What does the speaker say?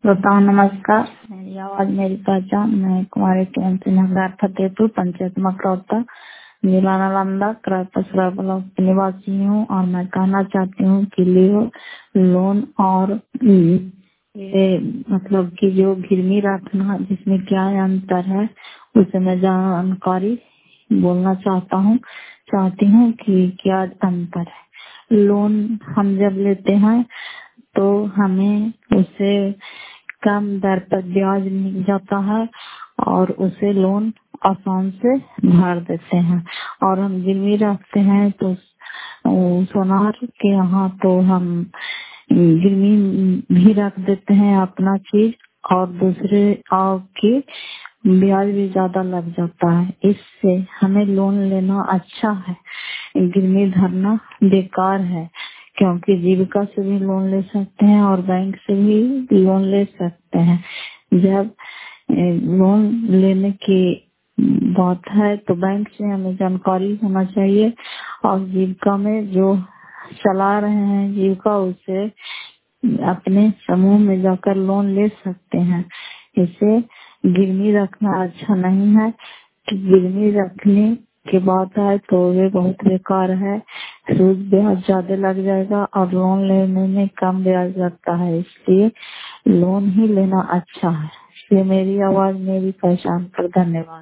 श्रोताओं नमस्कार। मेरी आवाज मेरी पहचान। मैं कुमारी टीएमसी नगर फतेहपुर पंचायत मकरौता जिला नालंदा क्राय पसरा ब्लॉक की निवासी हूँ और मैं कहना चाहती हूँ कि लियो लोन और ये मतलब कि जो गिरवी रखना जिसमें क्या अंतर है उसे मैं जानकारी बोलना चाहती हूँ कि क्या अंतर है। लोन हम जब लेते हैं तो हमें उसे कम दर पर ब्याज मिल जाता है और उसे लोन आसान से भर देते हैं। और हम गिरवी रखते हैं तो सोनार के यहाँ तो हम गिरवी भी रख देते हैं अपना चीज और दूसरे की ब्याज भी ज्यादा लग जाता है। इससे हमें लोन लेना अच्छा है, गिरवी धरना बेकार है, क्योंकि जीविका से भी लोन ले सकते हैं और बैंक से भी लोन ले सकते हैं। जब लोन लेने की बात है तो बैंक से हमें जानकारी होना चाहिए और जीविका में जो चला रहे हैं जीविका उसे अपने समूह में जाकर लोन ले सकते हैं। इसे गिरवी रखना अच्छा नहीं है कि गिरवी रखने की बात है तो ये बहुत बेकार है। सूद ब्याज ज्यादा लग जाएगा और लोन लेने में कम ब्याज लगता है, इसलिए लोन ही लेना अच्छा है। इसलिए मेरी आवाज मेरी पहचान पर धन्यवाद।